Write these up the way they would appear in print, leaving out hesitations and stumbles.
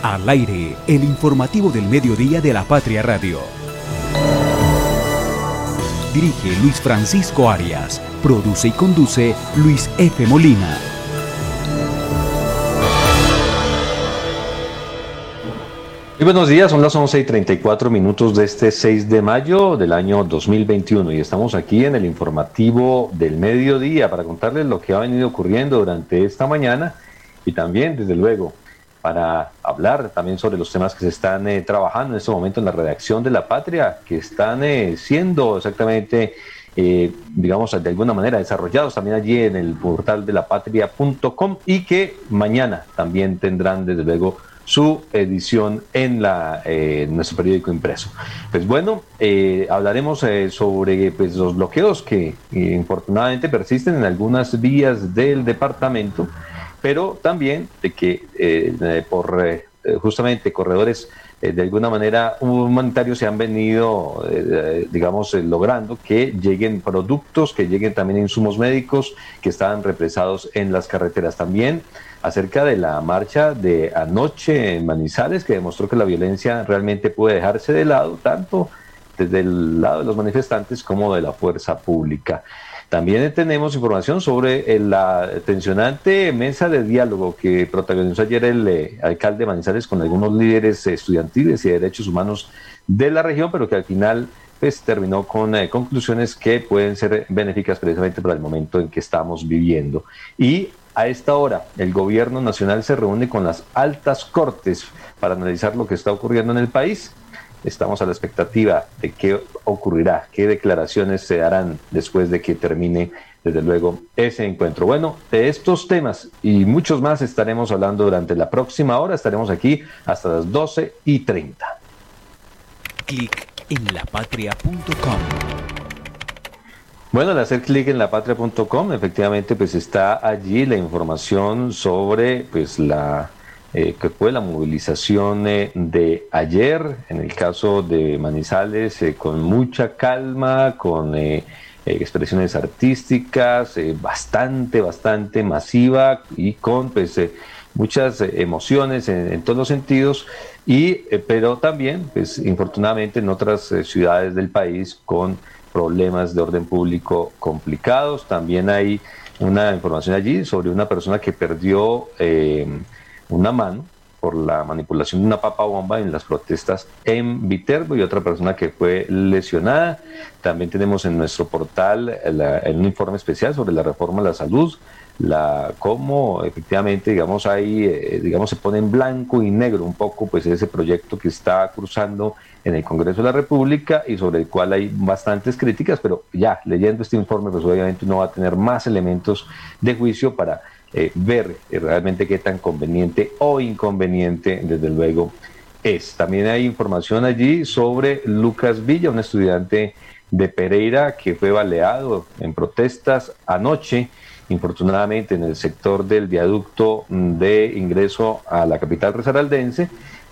Al aire, el informativo del mediodía de la Patria Radio. Dirige Luis Francisco Arias. Produce y conduce Luis F. Molina. Muy buenos días, son las 11:34 de este 6 de mayo del año 2021 y estamos aquí en el informativo del mediodía para contarles lo que ha venido ocurriendo durante esta mañana y también, desde luego, para hablar también sobre los temas que se están trabajando en este momento en la redacción de La Patria, que están siendo exactamente, digamos, de alguna manera desarrollados también allí en el portal de lapatria.com y que mañana también tendrán, desde luego, su edición en nuestro periódico impreso. Pues bueno, hablaremos sobre pues, los bloqueos que infortunadamente persisten en algunas vías del departamento, pero también de que por justamente corredores de alguna manera humanitarios se han venido, digamos, logrando que lleguen productos, que lleguen también insumos médicos que estaban represados en las carreteras. También acerca de la marcha de anoche en Manizales, que demostró que la violencia realmente puede dejarse de lado, tanto desde el lado de los manifestantes como de la fuerza pública. También tenemos información sobre la tensionante mesa de diálogo que protagonizó ayer el alcalde de Manizales con algunos líderes estudiantiles y de derechos humanos de la región, pero que al final pues terminó con conclusiones que pueden ser benéficas precisamente para el momento en que estamos viviendo. Y a esta hora, el gobierno nacional se reúne con las altas cortes para analizar lo que está ocurriendo en el país. Estamos a la expectativa de qué ocurrirá, qué declaraciones se harán después de que termine, desde luego, ese encuentro. Bueno, de estos temas y muchos más estaremos hablando durante la próxima hora. Estaremos aquí hasta las 12:30. Clic en lapatria.com. Bueno, al hacer clic en lapatria.com, efectivamente, pues está allí la información sobre pues que fue la movilización de ayer, en el caso de Manizales, con mucha calma, con expresiones artísticas, bastante masiva y con pues muchas emociones en todos los sentidos, pero también, pues infortunadamente en otras ciudades del país con problemas de orden público complicados. También hay una información allí sobre una persona que perdió una mano por la manipulación de una papa bomba en las protestas en Viterbo y otra persona que fue lesionada. También tenemos en nuestro portal un informe especial sobre la reforma a la salud, cómo efectivamente, digamos, ahí, digamos, se pone en blanco y negro un poco pues ese proyecto que está cruzando en el Congreso de la República y sobre el cual hay bastantes críticas, pero ya leyendo este informe pues obviamente uno va a tener más elementos de juicio para ver realmente qué tan conveniente o inconveniente desde luego es. También hay información allí sobre Lucas Villa, un estudiante de Pereira que fue baleado en protestas anoche, infortunadamente en el sector del viaducto de ingreso a la capital risaraldense.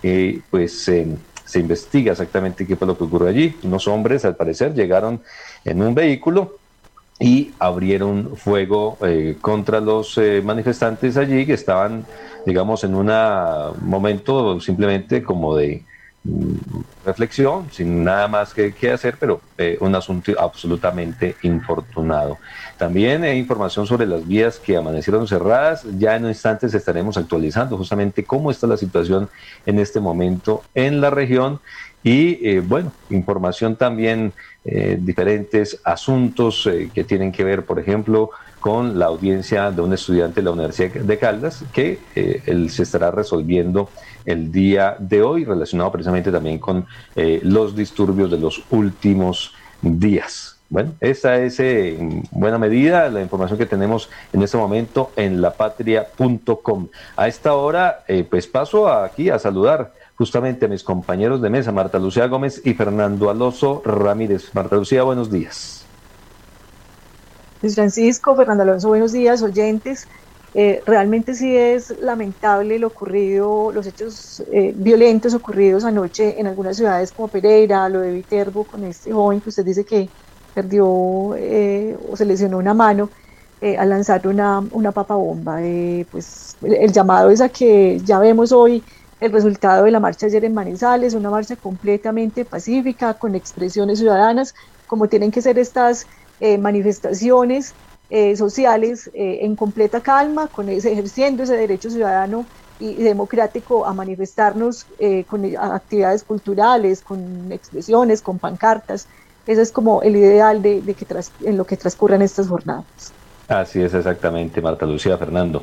Se investiga exactamente qué fue lo que ocurrió allí. Unos hombres, al parecer, llegaron en un vehículo y abrieron fuego contra los manifestantes allí que estaban, digamos, en un momento simplemente como de reflexión, sin nada más que hacer, pero un asunto absolutamente infortunado. También hay información sobre las vías que amanecieron cerradas. Ya en instantes estaremos actualizando justamente cómo está la situación en este momento en la región. Y bueno, información también, diferentes asuntos que tienen que ver, por ejemplo, con la audiencia de un estudiante de la Universidad de Caldas, que se estará resolviendo el día de hoy, relacionado precisamente también con los disturbios de los últimos días. Bueno, esa es en buena medida la información que tenemos en este momento en lapatria.com. A esta hora, pues paso aquí a saludar justamente a mis compañeros de mesa, Marta Lucía Gómez y Fernando Alonso Ramírez. Marta Lucía, buenos días. Luis Francisco, Fernando Alonso, buenos días, oyentes. Realmente sí es lamentable lo ocurrido, los hechos violentos ocurridos anoche en algunas ciudades como Pereira, lo de Viterbo, con este joven que usted dice que perdió o se lesionó una mano al lanzar una papa bomba. Pues el llamado es a que ya vemos hoy el resultado de la marcha ayer en Manizales, una marcha completamente pacífica, con expresiones ciudadanas, como tienen que ser estas manifestaciones sociales en completa calma, ejerciendo ese derecho ciudadano y democrático a manifestarnos con actividades culturales, con expresiones, con pancartas. Ese es como el ideal en lo que transcurren estas jornadas. Así es exactamente, Marta Lucía. Fernando.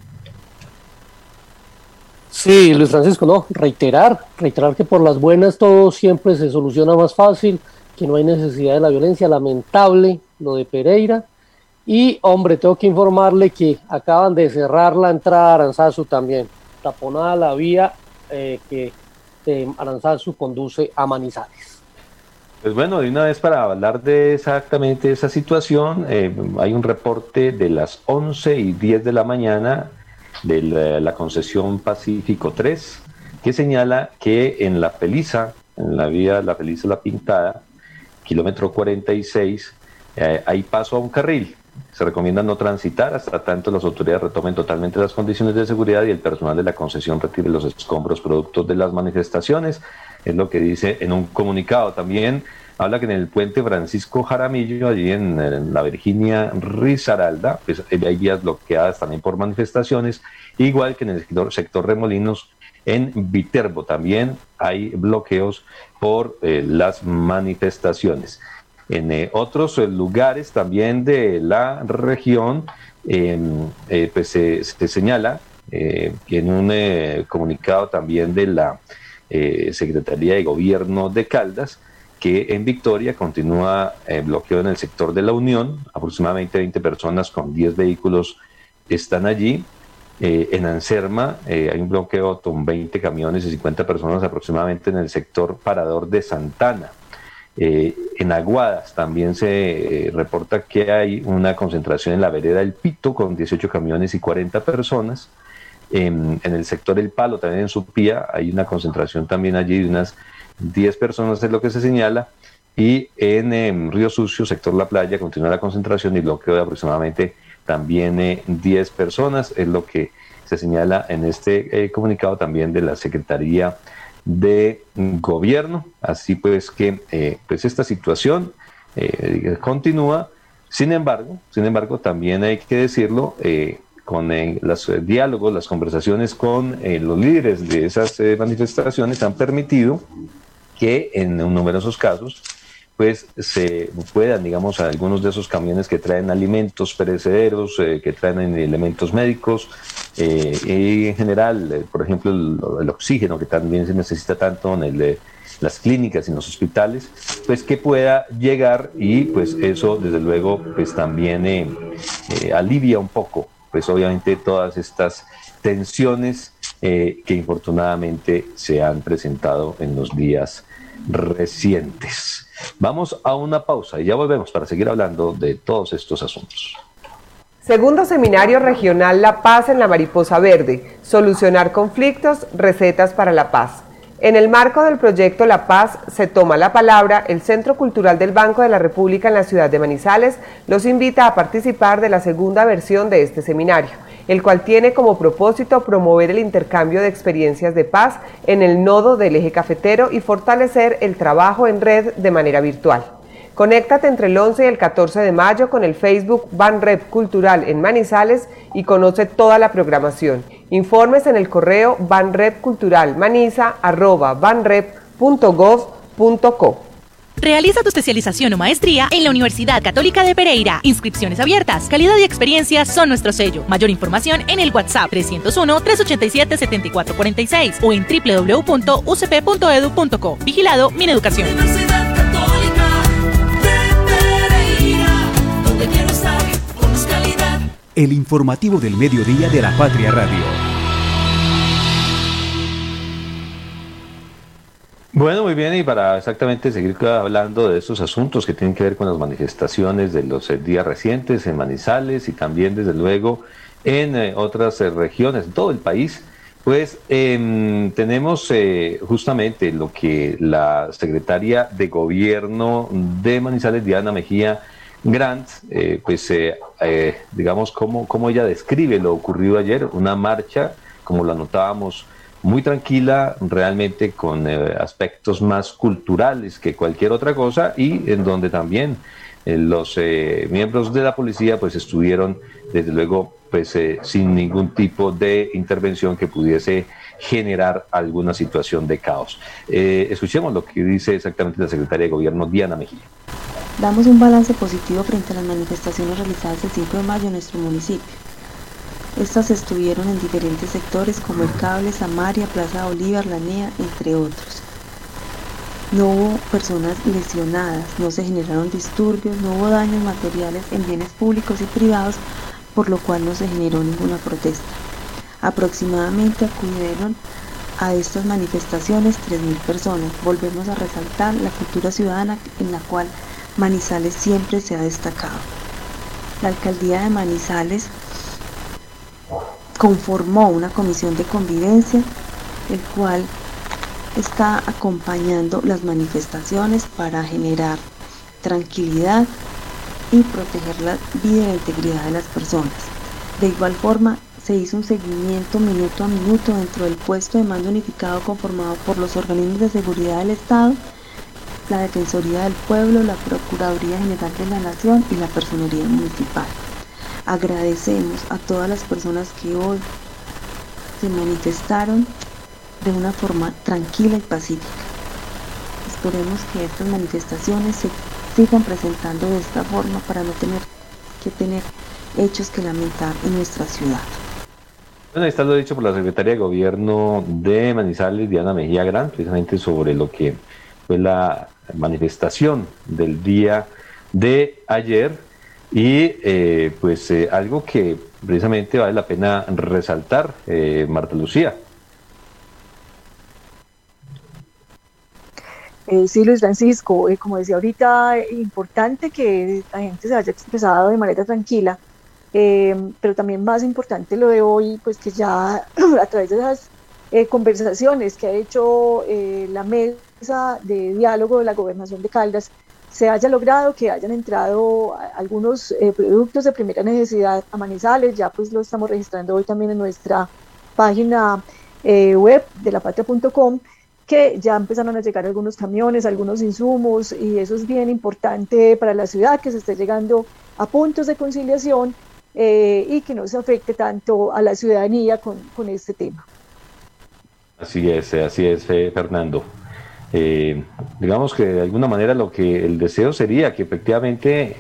Sí, Luis Francisco, no, reiterar que por las buenas todo siempre se soluciona más fácil, que no hay necesidad de la violencia. Lamentable lo de Pereira. Y, hombre, tengo que informarle que acaban de cerrar la entrada a Aranzazu también, taponada la vía que de Aranzazu conduce a Manizales. Pues bueno, de una vez para hablar de exactamente esa situación, hay un reporte de las 11:10 de la mañana de la concesión Pacífico 3, que señala que en La Peliza, en la vía La Peliza La Pintada, kilómetro 46, hay paso a un carril. Se recomienda no transitar hasta tanto las autoridades retomen totalmente las condiciones de seguridad y el personal de la concesión retire los escombros productos de las manifestaciones. Es lo que dice en un comunicado. También habla que en el puente Francisco Jaramillo, allí en la Virginia Risaralda, pues hay vías bloqueadas también por manifestaciones, igual que en el sector Remolinos, en Viterbo también hay bloqueos por las manifestaciones. En otros lugares también de la región, pues se señala que en un comunicado también de la Secretaría de Gobierno de Caldas, que en Victoria continúa bloqueo en el sector de la Unión, aproximadamente 20 personas con 10 vehículos están allí. En Anserma hay un bloqueo con 20 camiones y 50 personas aproximadamente en el sector Parador de Santana. En Aguadas también se reporta que hay una concentración en la vereda El Pito con 18 camiones y 40 personas. En el sector El Palo, también en Supía, hay una concentración también allí de unas 10 personas, es lo que se señala. Y en Río Sucio, sector La Playa, continúa la concentración y bloqueo de aproximadamente también 10 personas, es lo que se señala en este comunicado también de la Secretaría de Gobierno. Así pues que pues esta situación continúa. Sin embargo, también hay que decirlo, con los diálogos, las conversaciones con los líderes de esas manifestaciones han permitido que en numerosos casos pues se puedan, digamos, algunos de esos camiones que traen alimentos perecederos, que traen elementos médicos, y en general, por ejemplo, el oxígeno, que también se necesita tanto en las clínicas y en los hospitales, pues que pueda llegar, y pues eso desde luego pues también alivia un poco, pues obviamente todas estas tensiones que infortunadamente se han presentado en los días recientes. Vamos a una pausa y ya volvemos para seguir hablando de todos estos asuntos. Segundo Seminario Regional La Paz en la Mariposa Verde. Solucionar conflictos, recetas para la paz. En el marco del proyecto La Paz se toma la palabra. El Centro Cultural del Banco de la República en la ciudad de Manizales los invita a participar de la segunda versión de este seminario, el cual tiene como propósito promover el intercambio de experiencias de paz en el nodo del eje cafetero y fortalecer el trabajo en red de manera virtual. Conéctate entre el 11 y el 14 de mayo con el Facebook Banrep Cultural en Manizales y conoce toda la programación. Informes en el correo banrepculturalmaniza@banrep.gov.co. Realiza tu especialización o maestría en la Universidad Católica de Pereira. Inscripciones abiertas. Calidad y experiencia son nuestro sello. Mayor información en el WhatsApp 301-387-7446 o en www.ucp.edu.co. Vigilado Mineducación. Universidad Católica de Pereira, donde quiero estar con más calidad. El informativo del mediodía de la Patria Radio. Bueno, muy bien, y para exactamente seguir hablando de estos asuntos que tienen que ver con las manifestaciones de los días recientes en Manizales y también desde luego en otras regiones, en todo el país, pues tenemos justamente lo que la secretaria de Gobierno de Manizales, Diana Mejía Grant, digamos cómo ella describe lo ocurrido ayer, una marcha, como lo anotábamos, muy tranquila, realmente con aspectos más culturales que cualquier otra cosa, y en donde también los miembros de la policía pues estuvieron desde luego pues sin ningún tipo de intervención que pudiese generar alguna situación de caos. Escuchemos lo que dice exactamente la secretaria de Gobierno, Diana Mejía. Damos un balance positivo frente a las manifestaciones realizadas el 5 de mayo en nuestro municipio. Estas estuvieron en diferentes sectores como El Cable, Samaria, Plaza Bolívar, La NEA, entre otros. No hubo personas lesionadas, no se generaron disturbios, no hubo daños materiales en bienes públicos y privados, por lo cual no se generó ninguna protesta. Aproximadamente acudieron a estas manifestaciones 3.000 personas. Volvemos a resaltar la cultura ciudadana en la cual Manizales siempre se ha destacado. La alcaldía de Manizales conformó una comisión de convivencia, el cual está acompañando las manifestaciones para generar tranquilidad y proteger la vida y la integridad de las personas. De igual forma, se hizo un seguimiento minuto a minuto dentro del puesto de mando unificado conformado por los organismos de seguridad del Estado, la Defensoría del Pueblo, la Procuraduría General de la Nación y la Personería Municipal. Agradecemos a todas las personas que hoy se manifestaron de una forma tranquila y pacífica. Esperemos que estas manifestaciones se sigan presentando de esta forma para no tener que tener hechos que lamentar en nuestra ciudad. Bueno, ahí está lo dicho por la Secretaria de Gobierno de Manizales, Diana Mejía Gran, precisamente sobre lo que fue la manifestación del día de ayer y algo que precisamente vale la pena resaltar, Marta Lucía. Sí, Luis Francisco, como decía ahorita, importante que la gente se haya expresado de manera tranquila, pero también más importante lo de hoy, pues que ya a través de las conversaciones que ha hecho la mesa de diálogo de la Gobernación de Caldas, se haya logrado que hayan entrado algunos productos de primera necesidad a Manizales. Ya pues lo estamos registrando hoy también en nuestra página web de lapatria.com, que ya empezaron a llegar algunos camiones, algunos insumos, y eso es bien importante para la ciudad, que se esté llegando a puntos de conciliación y que no se afecte tanto a la ciudadanía con este tema. Así es, Fernando. Digamos que de alguna manera lo que el deseo sería que efectivamente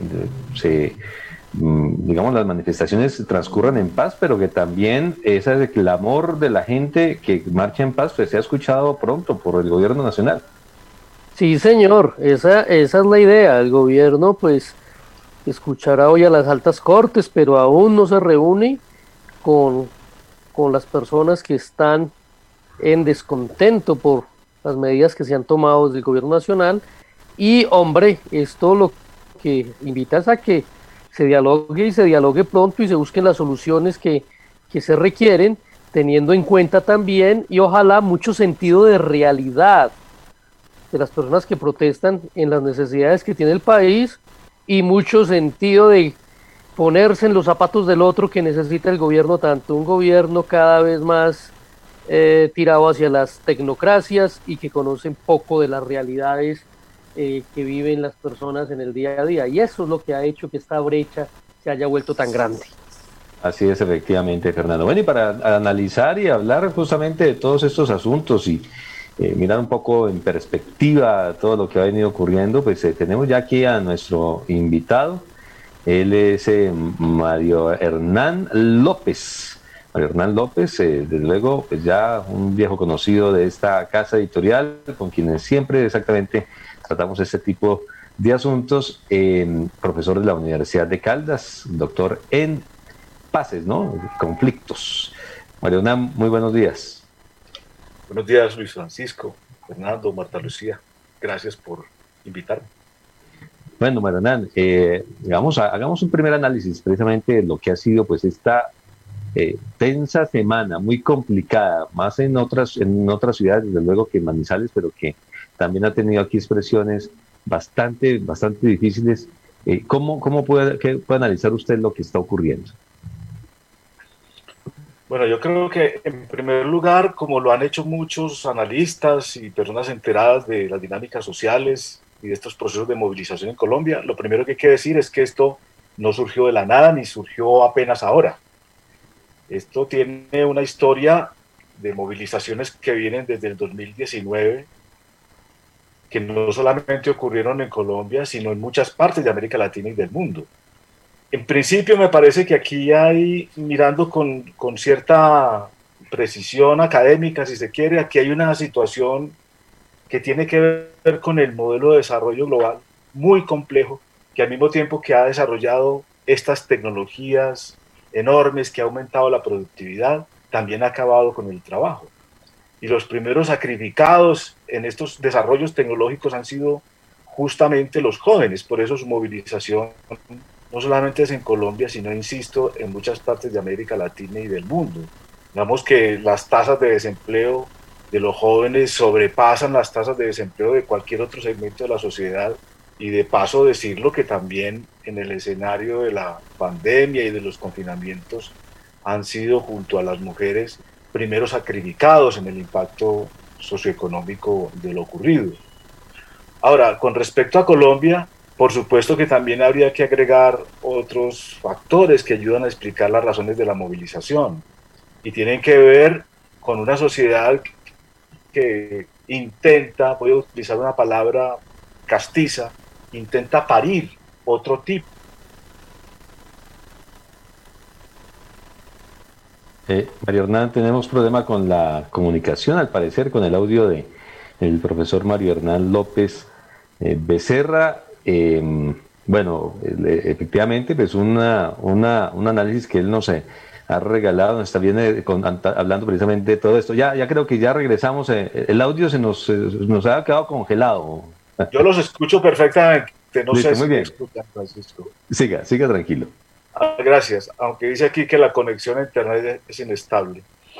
las manifestaciones transcurran en paz, pero que también ese clamor de la gente que marcha en paz pues sea escuchado pronto por el gobierno nacional. Sí, señor, esa es la idea. El gobierno pues escuchará hoy a las altas cortes, pero aún no se reúne con las personas que están en descontento por las medidas que se han tomado desde el gobierno nacional. Y hombre, esto lo que invita es a que se dialogue pronto y se busquen las soluciones que se requieren, teniendo en cuenta también y ojalá mucho sentido de realidad de las personas que protestan en las necesidades que tiene el país y mucho sentido de ponerse en los zapatos del otro que necesita el gobierno, tanto un gobierno cada vez más tirado hacia las tecnocracias y que conocen poco de las realidades que viven las personas en el día a día, y eso es lo que ha hecho que esta brecha se haya vuelto tan grande. Así es, efectivamente, Fernando. Bueno, y para analizar y hablar justamente de todos estos asuntos y mirar un poco en perspectiva todo lo que ha venido ocurriendo, pues tenemos ya aquí a nuestro invitado. Él es Mario Hernán López. Mario Hernán López, desde luego, pues ya un viejo conocido de esta casa editorial, con quienes siempre exactamente tratamos este tipo de asuntos, profesor de la Universidad de Caldas, doctor en paces, ¿no? Conflictos. Mario Hernán, muy buenos días. Buenos días, Luis Francisco, Fernando, Marta Lucía. Gracias por invitarme. Bueno, Mario Hernán, hagamos un primer análisis precisamente de lo que ha sido pues esta tensa semana, muy complicada, más en otras ciudades, desde luego, que en Manizales, pero que también ha tenido aquí expresiones bastante difíciles. ¿Cómo puede analizar usted lo que está ocurriendo? Bueno, yo creo que en primer lugar, como lo han hecho muchos analistas y personas enteradas de las dinámicas sociales y de estos procesos de movilización en Colombia, lo primero que hay que decir es que esto no surgió de la nada ni surgió apenas ahora. Esto tiene una historia de movilizaciones que vienen desde el 2019, que no solamente ocurrieron en Colombia, sino en muchas partes de América Latina y del mundo. En principio me parece que aquí hay, mirando con cierta precisión académica, si se quiere, aquí hay una situación que tiene que ver con el modelo de desarrollo global muy complejo, que al mismo tiempo que ha desarrollado estas tecnologías enormes, que ha aumentado la productividad, también ha acabado con el trabajo. Y los primeros sacrificados en estos desarrollos tecnológicos han sido justamente los jóvenes, por eso su movilización no solamente es en Colombia, sino, insisto, en muchas partes de América Latina y del mundo. Digamos que las tasas de desempleo de los jóvenes sobrepasan las tasas de desempleo de cualquier otro segmento de la sociedad, y de paso decirlo que también en el escenario de la pandemia y de los confinamientos han sido, junto a las mujeres, primeros sacrificados en el impacto socioeconómico de lo ocurrido. Ahora, con respecto a Colombia, por supuesto que también habría que agregar otros factores que ayudan a explicar las razones de la movilización, y tienen que ver con una sociedad que intenta, voy a utilizar una palabra castiza, intenta parir otro tipo. María Hernán, tenemos problema con la comunicación, al parecer, con el audio del profesor Mario Hernán López Becerra. Bueno, efectivamente, pues un análisis que él nos ha regalado, nos está bien hablando precisamente de todo esto. Ya creo que ya regresamos. El audio se nos ha quedado congelado. Yo los escucho perfectamente. No Listo, sé muy si bien. me escuchan, Francisco. Siga tranquilo. Gracias, aunque dice aquí que la conexión a internet es inestable.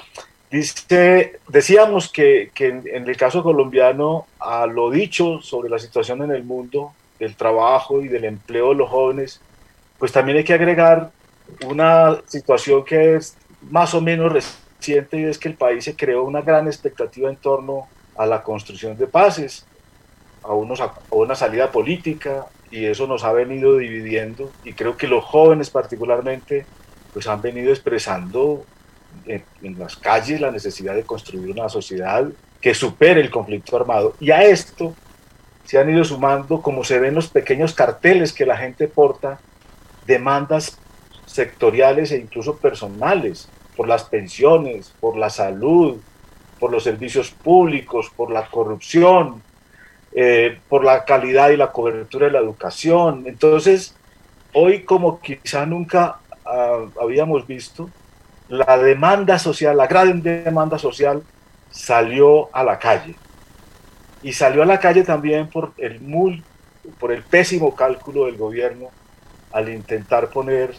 Decíamos que en el caso colombiano, a lo dicho sobre la situación en el mundo del trabajo y del empleo de los jóvenes, pues también hay que agregar una situación que es más o menos reciente, y es que el país se creó una gran expectativa en torno a la construcción de paces, a una salida política, y eso nos ha venido dividiendo, y creo que los jóvenes particularmente pues han venido expresando en las calles la necesidad de construir una sociedad que supere el conflicto armado, y a esto se han ido sumando, como se ven los pequeños carteles que la gente porta, demandas sectoriales e incluso personales, por las pensiones, por la salud, por los servicios públicos, por la corrupción, por la calidad y la cobertura de la educación. Entonces, hoy, como quizá nunca habíamos visto, la demanda social, la gran demanda social, salió a la calle. Y salió a la calle también por el pésimo cálculo del gobierno al intentar poner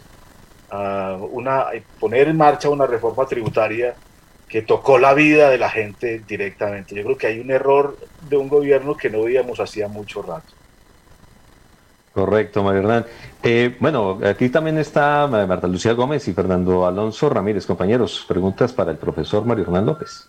en marcha una reforma tributaria que tocó la vida de la gente directamente. Yo creo que hay un error de un gobierno que no veíamos hacía mucho rato. Correcto, Mario Hernán. Bueno, aquí también está Marta Lucía Gómez y Fernando Alonso Ramírez. Compañeros, preguntas para el profesor Mario Hernán López.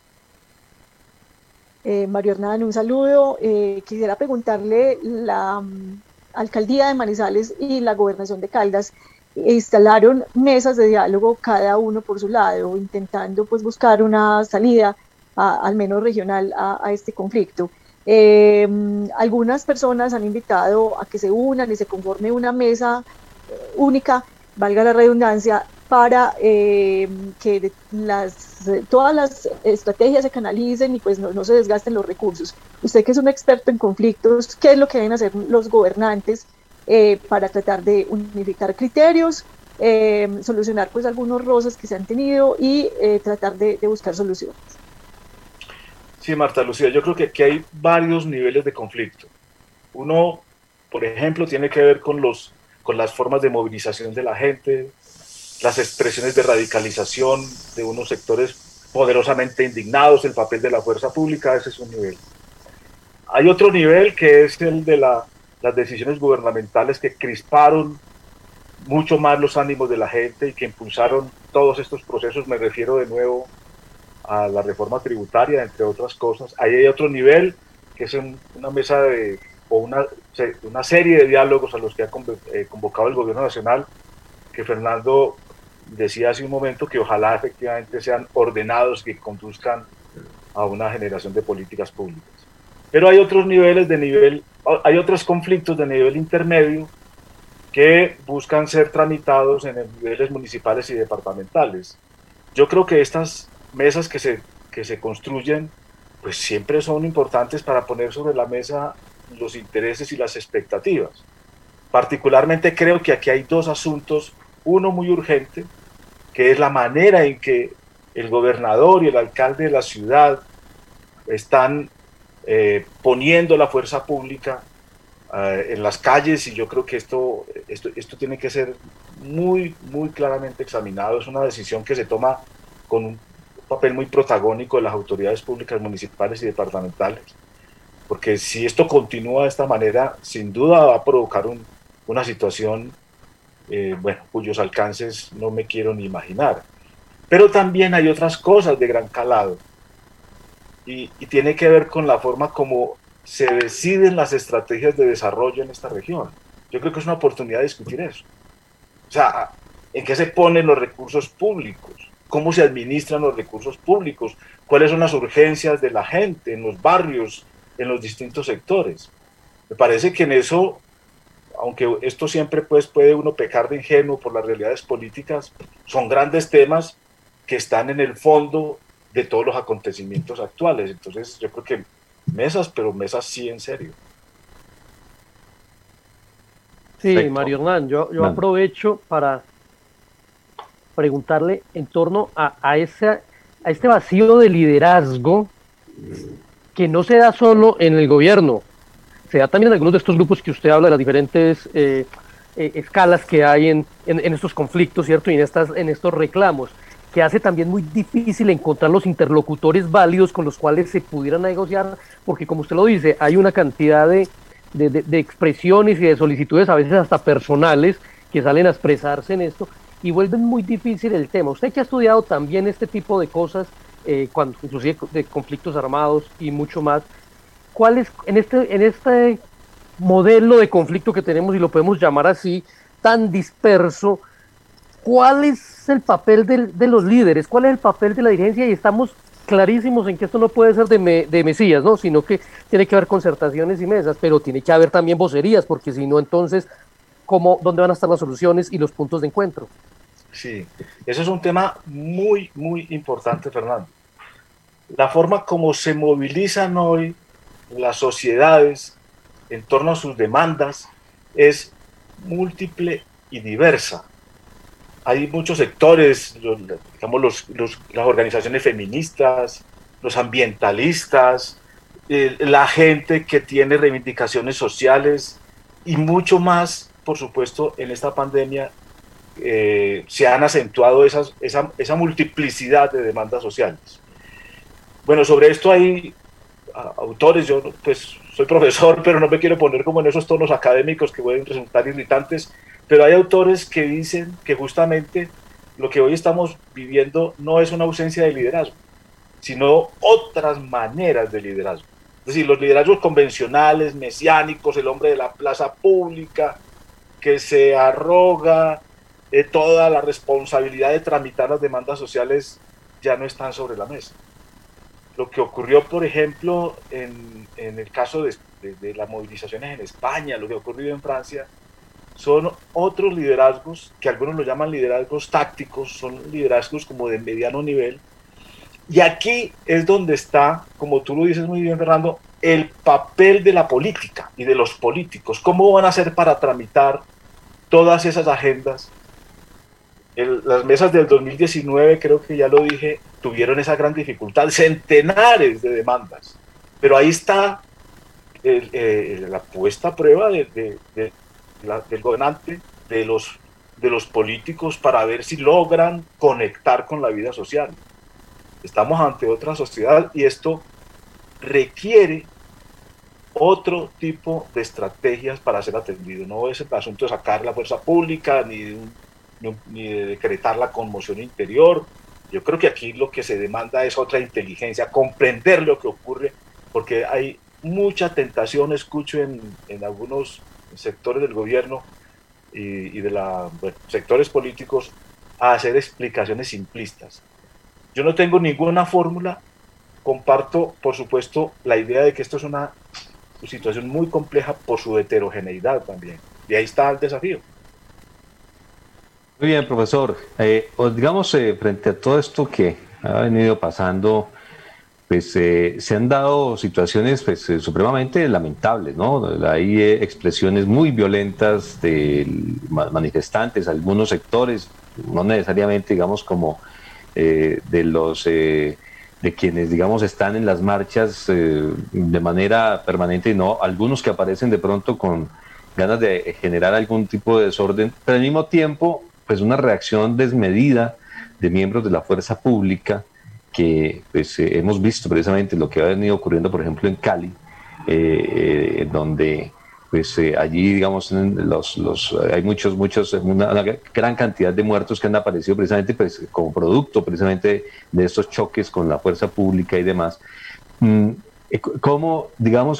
Mario Hernán, un saludo. Quisiera preguntarle, la alcaldía de Manizales y la gobernación de Caldas instalaron mesas de diálogo, cada uno por su lado, intentando pues buscar una salida al menos regional a este conflicto. Algunas personas han invitado a que se unan y se conforme una mesa única, valga la redundancia, para que todas las estrategias se canalicen y pues no se desgasten los recursos. Usted, que es un experto en conflictos, ¿qué es lo que deben hacer los gobernantes para tratar de unificar criterios, solucionar pues algunos roces que se han tenido y tratar de buscar soluciones? Sí, Marta Lucía, yo creo que aquí hay varios niveles de conflicto. Uno, por ejemplo, tiene que ver con las formas de movilización de la gente, las expresiones de radicalización de unos sectores poderosamente indignados, el papel de la fuerza pública. Ese es un nivel. Hay otro nivel que es el de las decisiones gubernamentales que crisparon mucho más los ánimos de la gente y que impulsaron todos estos procesos. Me refiero de nuevo a la reforma tributaria, entre otras cosas. Ahí hay otro nivel, que es una mesa o una serie de diálogos a los que ha convocado el gobierno nacional, que Fernando decía hace un momento que ojalá efectivamente sean ordenados y que conduzcan a una generación de políticas públicas. Pero hay otros niveles hay otros conflictos de nivel intermedio que buscan ser tramitados en niveles municipales y departamentales. Yo creo que estas mesas que se construyen, pues siempre son importantes para poner sobre la mesa los intereses y las expectativas. Particularmente creo que aquí hay dos asuntos, uno muy urgente, que es la manera en que el gobernador y el alcalde de la ciudad están poniendo la fuerza pública en las calles, y yo creo que esto tiene que ser muy, muy claramente examinado. Es una decisión que se toma con un papel muy protagónico de las autoridades públicas municipales y departamentales, porque si esto continúa de esta manera, sin duda va a provocar una situación cuyos alcances no me quiero ni imaginar. Pero también hay otras cosas de gran calado, y tiene que ver con la forma como se deciden las estrategias de desarrollo en esta región. Yo creo que es una oportunidad de discutir eso. O sea, ¿en qué se ponen los recursos públicos? ¿Cómo se administran los recursos públicos? ¿Cuáles son las urgencias de la gente en los barrios, en los distintos sectores? Me parece que en eso, aunque esto siempre puede uno pecar de ingenuo por las realidades políticas, son grandes temas que están en el fondo de todos los acontecimientos actuales. Entonces yo creo que pero mesas sí en serio. Sí, Perfecto. Mario Hernán, yo aprovecho para preguntarle en torno a este vacío de liderazgo que no se da solo en el gobierno, se da también en algunos de estos grupos que usted habla, de las diferentes escalas que hay en estos conflictos, ¿cierto? Y en estos reclamos, que hace también muy difícil encontrar los interlocutores válidos con los cuales se pudieran negociar, porque como usted lo dice, hay una cantidad de expresiones y de solicitudes, a veces hasta personales, que salen a expresarse en esto, y vuelven muy difícil el tema. Usted que ha estudiado también este tipo de cosas, inclusive de conflictos armados y mucho más, ¿cuál es, en este modelo de conflicto que tenemos, y lo podemos llamar así, tan disperso, cuál es el papel de los líderes, cuál es el papel de la dirigencia? Y estamos clarísimos en que esto no puede ser de mesías, ¿no? Sino que tiene que haber concertaciones y mesas, pero tiene que haber también vocerías, porque si no, entonces, ¿dónde van a estar las soluciones y los puntos de encuentro? Sí, ese es un tema muy, muy importante, Fernando. La forma como se movilizan hoy las sociedades en torno a sus demandas es múltiple y diversa. Hay muchos sectores, digamos las organizaciones feministas, los ambientalistas, la gente que tiene reivindicaciones sociales y mucho más, por supuesto, en esta pandemia se han acentuado esa multiplicidad de demandas sociales. Bueno, sobre esto hay autores, yo pues soy profesor, pero no me quiero poner como en esos tonos académicos que pueden resultar irritantes, pero hay autores que dicen que justamente lo que hoy estamos viviendo no es una ausencia de liderazgo, sino otras maneras de liderazgo. Es decir, los liderazgos convencionales, mesiánicos, el hombre de la plaza pública, que se arroga toda la responsabilidad de tramitar las demandas sociales, ya no están sobre la mesa. Lo que ocurrió, por ejemplo, en el caso de las movilizaciones en España, lo que ha ocurrido en Francia, son otros liderazgos, que algunos lo llaman liderazgos tácticos, son liderazgos como de mediano nivel. Y aquí es donde está, como tú lo dices muy bien, Fernando, el papel de la política y de los políticos. ¿Cómo van a hacer para tramitar todas esas agendas? Las mesas del 2019, creo que ya lo dije, tuvieron esa gran dificultad, centenares de demandas. Pero ahí está la puesta a prueba del gobernante, de los políticos, para ver si logran conectar con la vida social. Estamos ante otra sociedad y esto requiere otro tipo de estrategias para ser atendido. No es el asunto de sacar la fuerza pública ni de decretar la conmoción interior. Yo creo que aquí lo que se demanda es otra inteligencia, comprender lo que ocurre, porque hay mucha tentación, escucho en algunos sectores del gobierno y de sectores políticos, a hacer explicaciones simplistas. Yo no tengo ninguna fórmula, comparto por supuesto la idea de que esto es una situación muy compleja por su heterogeneidad también, y ahí está el desafío. Muy bien, profesor. Digamos, frente a todo esto que ha venido pasando, pues se han dado situaciones pues, supremamente lamentables, ¿no? Hay expresiones muy violentas de manifestantes, algunos sectores, no necesariamente, digamos, como de quienes, digamos, están en las marchas de manera permanente, no, algunos que aparecen de pronto con ganas de generar algún tipo de desorden, pero al mismo tiempo, pues una reacción desmedida de miembros de la fuerza pública que pues, hemos visto precisamente lo que ha venido ocurriendo, por ejemplo, en Cali, donde pues allí, digamos, hay una gran cantidad de muertos que han aparecido precisamente pues, como producto precisamente de estos choques con la fuerza pública y demás. ¿Cómo, digamos,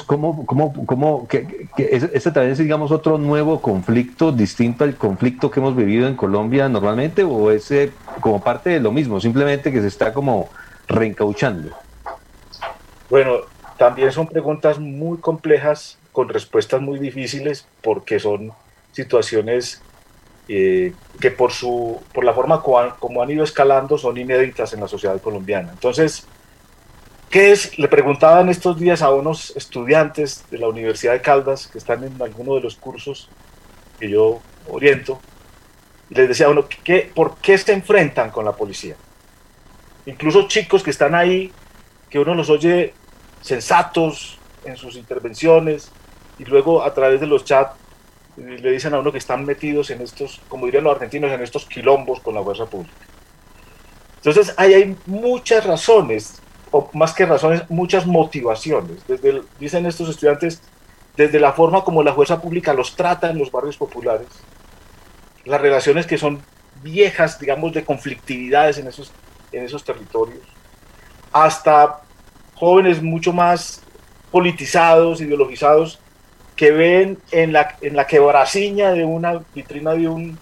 este también es, digamos, otro nuevo conflicto distinto al conflicto que hemos vivido en Colombia normalmente, o es como parte de lo mismo, simplemente que se está como reencauchando? Bueno, también son preguntas muy complejas con respuestas muy difíciles, porque son situaciones que por la forma como han ido escalando son inéditas en la sociedad colombiana. Entonces, ¿qué es? Le preguntaba en estos días a unos estudiantes de la Universidad de Caldas que están en alguno de los cursos que yo oriento, y les decía a uno, ¿por qué se enfrentan con la policía? Incluso chicos que están ahí, que uno los oye sensatos en sus intervenciones, y luego a través de los chats le dicen a uno que están metidos en estos, como dirían los argentinos, en estos quilombos con la fuerza pública. Entonces hay muchas razones, o más que razones, muchas motivaciones. Dicen estos estudiantes, desde la forma como la fuerza pública los trata en los barrios populares, las relaciones que son viejas, digamos, de conflictividades en esos territorios, hasta jóvenes mucho más politizados, ideologizados, que ven en la quebraciña de una vitrina de un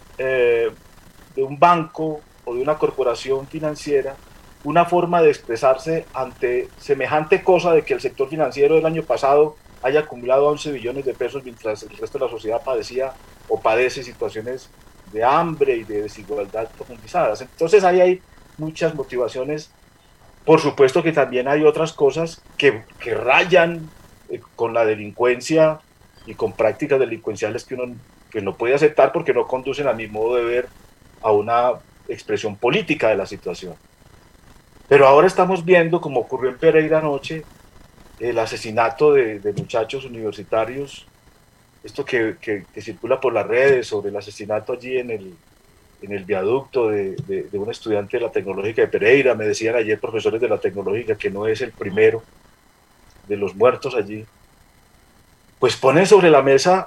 banco o de una corporación financiera una forma de expresarse ante semejante cosa de que el sector financiero del año pasado haya acumulado 11 billones de pesos mientras el resto de la sociedad padecía o padece situaciones de hambre y de desigualdad profundizadas. Entonces ahí hay muchas motivaciones. Por supuesto que también hay otras cosas que rayan con la delincuencia y con prácticas delincuenciales que uno que no puede aceptar porque no conducen a mi modo de ver a una expresión política de la situación. Pero ahora estamos viendo, como ocurrió en Pereira anoche, el asesinato de muchachos universitarios, esto que circula por las redes sobre el asesinato allí en el viaducto de un estudiante de la Tecnológica de Pereira. Me decían ayer profesores de la Tecnológica que no es el primero de los muertos allí. Pues ponen sobre la mesa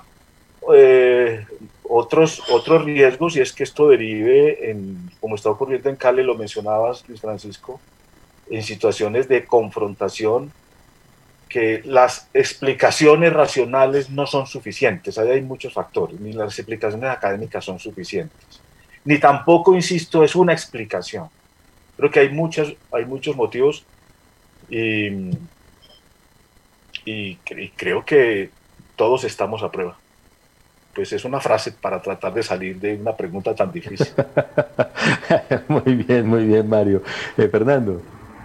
otros riesgos, y es que esto derive, como está ocurriendo en Cali, lo mencionabas, Luis Francisco, en situaciones de confrontación, que las explicaciones racionales no son suficientes. Ahí hay muchos factores, ni las explicaciones académicas son suficientes, ni tampoco, insisto, es una explicación. Creo que hay muchos motivos y creo que todos estamos a prueba. Pues es una frase para tratar de salir de una pregunta tan difícil. Muy bien, Mario. Fernando.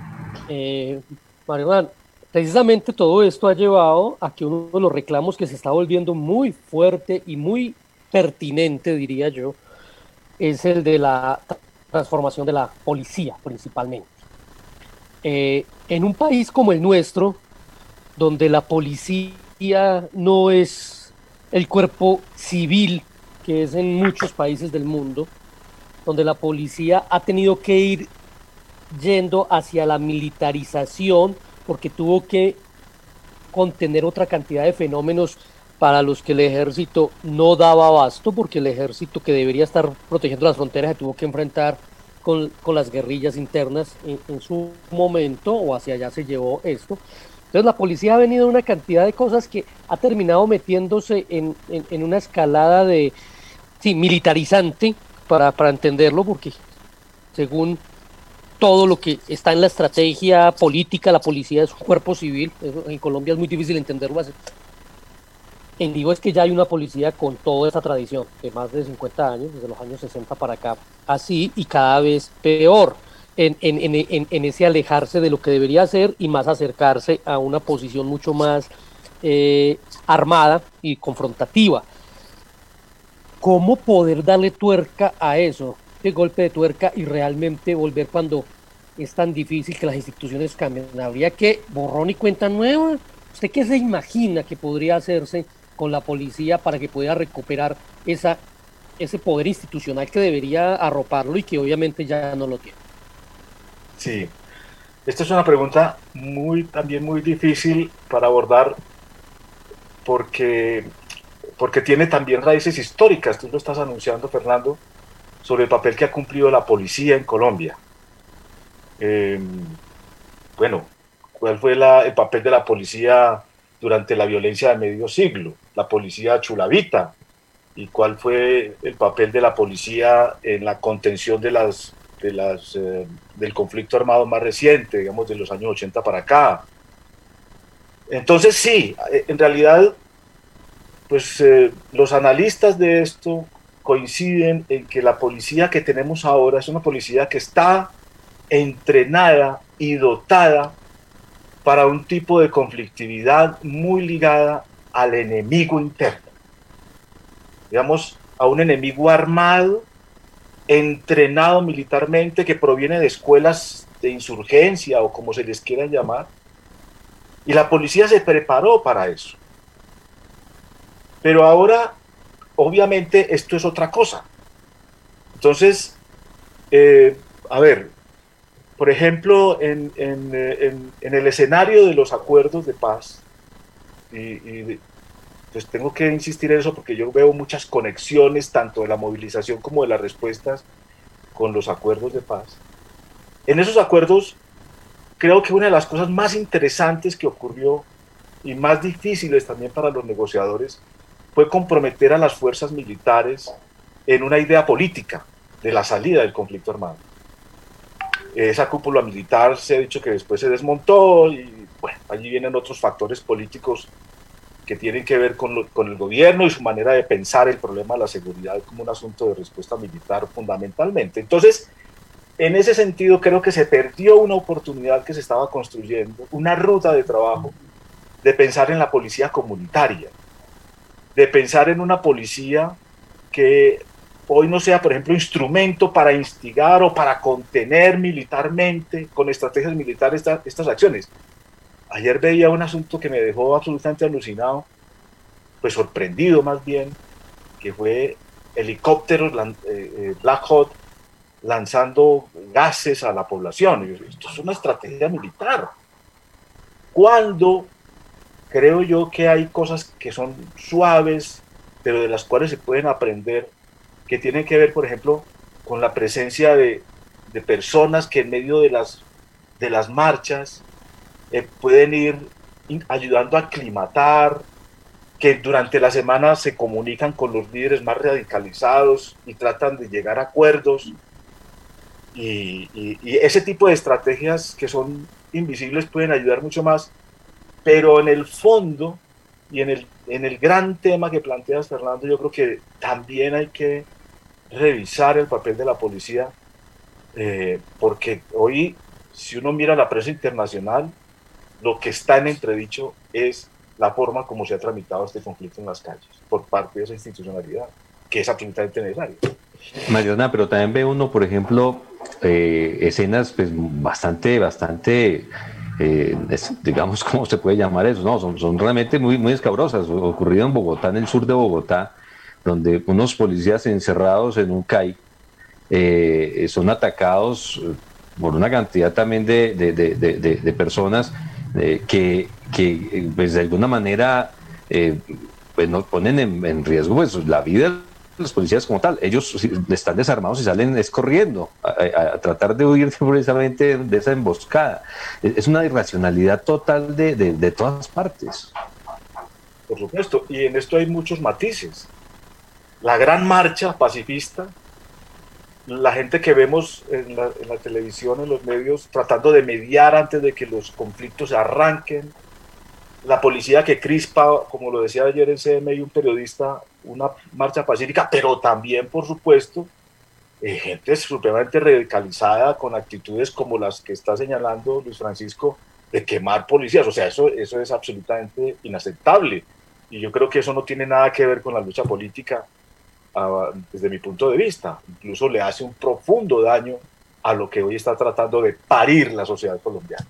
Mario, precisamente todo esto ha llevado a que uno de los reclamos que se está volviendo muy fuerte y muy pertinente, diría yo, es el de la transformación de la policía, principalmente. En un país como el nuestro, donde la policía no es el cuerpo civil que es en muchos países del mundo, donde la policía ha tenido que ir yendo hacia la militarización porque tuvo que contener otra cantidad de fenómenos para los que el ejército no daba abasto, porque el ejército que debería estar protegiendo las fronteras se tuvo que enfrentar con las guerrillas internas en su momento, o hacia allá se llevó esto. Entonces la policía ha venido una cantidad de cosas que ha terminado metiéndose en una escalada de, sí, militarizante, para entenderlo, porque según todo lo que está en la estrategia política, la policía es un cuerpo civil. Eso en Colombia es muy difícil entenderlo así. En Digo es que ya hay una policía con toda esa tradición de más de 50 años, desde los años 60 para acá, así y cada vez peor en ese alejarse de lo que debería ser y más acercarse a una posición mucho más armada y confrontativa. ¿Cómo poder darle tuerca a eso, de golpe de tuerca, y realmente volver cuando es tan difícil que las instituciones cambien? Habría que borrón y cuenta nueva. ¿Usted qué se imagina que podría hacerse con la policía para que pueda recuperar ese poder institucional que debería arroparlo y que obviamente ya no lo tiene? Sí, esta es una pregunta también muy difícil para abordar porque tiene también raíces históricas. Tú lo estás anunciando, Fernando, sobre el papel que ha cumplido la policía en Colombia. Bueno, ¿cuál fue el papel de la policía durante la violencia de medio siglo? La policía chulavita. ¿Y cuál fue el papel de la policía en la contención del conflicto armado más reciente, digamos de los años 80 para acá? Entonces sí, en realidad pues los analistas de esto coinciden en que la policía que tenemos ahora es una policía que está entrenada y dotada para un tipo de conflictividad muy ligada al enemigo interno, digamos, a un enemigo armado, entrenado militarmente, que proviene de escuelas de insurgencia o como se les quiera llamar, y la policía se preparó para eso. Pero ahora, obviamente, esto es otra cosa. Entonces, a ver, por ejemplo, en el escenario de los acuerdos de paz, pues tengo que insistir en eso porque yo veo muchas conexiones, tanto de la movilización como de las respuestas con los acuerdos de paz. En esos acuerdos, creo que una de las cosas más interesantes que ocurrió y más difíciles también para los negociadores fue comprometer a las fuerzas militares en una idea política de la salida del conflicto armado. Esa cúpula militar se ha dicho que después se desmontó y bueno, allí vienen otros factores políticos que tienen que ver con el gobierno y su manera de pensar el problema de la seguridad como un asunto de respuesta militar fundamentalmente. Entonces, en ese sentido creo que se perdió una oportunidad que se estaba construyendo, una ruta de trabajo de pensar en la policía comunitaria, de pensar en una policía que hoy no sea, por ejemplo, instrumento para instigar o para contener militarmente, con estrategias militares, estas acciones. Ayer veía un asunto que me dejó absolutamente alucinado, pues sorprendido más bien, que fue helicópteros Black Hawk lanzando gases a la población. Esto es una estrategia militar. Cuando creo yo que hay cosas que son suaves, pero de las cuales se pueden aprender, que tienen que ver, por ejemplo, con la presencia de personas que en medio de las marchas pueden ir ayudando a aclimatar, que durante la semana se comunican con los líderes más radicalizados y tratan de llegar a acuerdos. Y ese tipo de estrategias que son invisibles pueden ayudar mucho más, pero en el fondo y en el gran tema que planteas, Fernando, yo creo que también hay que revisar el papel de la policía, porque hoy, si uno mira la prensa internacional, lo que está en entredicho es la forma como se ha tramitado este conflicto en las calles por parte de esa institucionalidad, que es absolutamente necesaria. Mariana, pero también ve uno, por ejemplo, escenas pues bastante, digamos, ¿cómo se puede llamar eso? No, son realmente muy escabrosas. Ocurrido en Bogotá, en el sur de Bogotá, donde unos policías encerrados en un CAI son atacados por una cantidad también de personas pues de alguna manera pues nos ponen en riesgo pues la vida de los policías como tal. Ellos están desarmados y salen corriendo a tratar de huir precisamente de esa emboscada. Es una irracionalidad total de todas partes. Por supuesto, y en esto hay muchos matices. La gran marcha pacifista, la gente que vemos en la televisión, en los medios, tratando de mediar antes de que los conflictos se arranquen, la policía que crispa, como lo decía ayer en CMI un periodista, una marcha pacífica, pero también, por supuesto, gente supremamente radicalizada con actitudes como las que está señalando Luis Francisco, de quemar policías. O sea, eso es absolutamente inaceptable. Y yo creo que eso no tiene nada que ver con la lucha política, desde mi punto de vista. Incluso le hace un profundo daño a lo que hoy está tratando de parir la sociedad colombiana.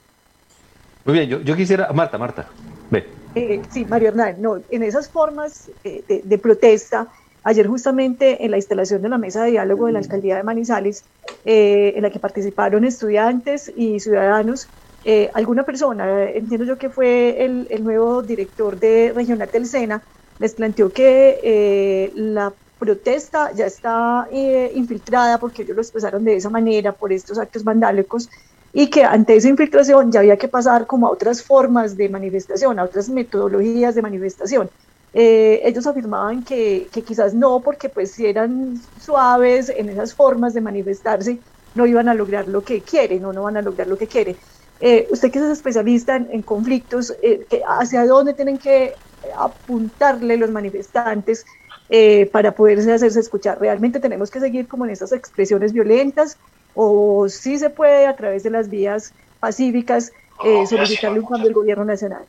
Muy bien, yo quisiera... Marta, ve. Sí, Mario Hernán, no, en esas formas de protesta, ayer justamente en la instalación de la mesa de diálogo de la Alcaldía de Manizales, en la que participaron estudiantes y ciudadanos, alguna persona, entiendo yo que fue el nuevo director regional del SENA, les planteó que la protesta ya está infiltrada, porque ellos lo expresaron de esa manera, por estos actos vandálicos, y que ante esa infiltración ya había que pasar como a otras formas de manifestación, a otras metodologías de manifestación. Ellos afirmaban que quizás no, porque pues si eran suaves en esas formas de manifestarse, no iban a lograr lo que quieren, o no van a lograr lo que quieren. Usted que es especialista en conflictos, ¿hacia dónde tienen que apuntarle los manifestantes para poderse hacerse escuchar? ¿Realmente tenemos que seguir como en estas expresiones violentas, o sí se puede a través de las vías pacíficas solicitarle un cambio al gobierno nacional?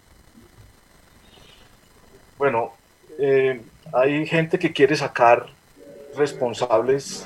Bueno, hay gente que quiere sacar responsables